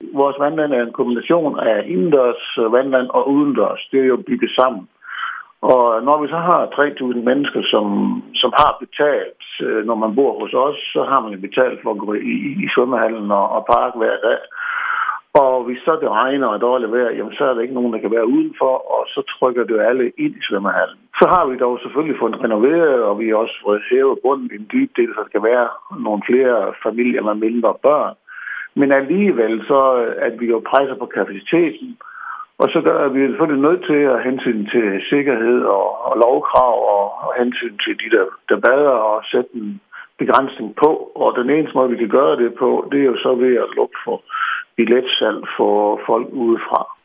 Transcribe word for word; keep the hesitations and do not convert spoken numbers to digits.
vores vandland er en kombination af indendørs vandland og udendørs. Det er jo bygget sammen. Og når vi så har tre tusind mennesker, som, som har betalt, når man bor hos os, så har man jo betalt for at gå i, i svømmehallen og, og park hver dag. Og hvis så det regner og dårligt vejr, jamen så er der ikke nogen, der kan være udenfor, og så trykker det alle ind i svømmehallen. Så har vi dog selvfølgelig fået renoveret, og vi har også fået hævet bunden i en dyb del, så der skal være nogle flere familier med mindre børn. Men alligevel så, at vi jo presser på kapaciteten, og så er vi selvfølgelig nødt til at hensyn til sikkerhed og, og lovkrav og, og hensyn til de, der, der bader og sætte en begrænsning på. Og den eneste måde, vi kan gøre det på, det er jo så ved at lukke for billetsalg for folk udefra.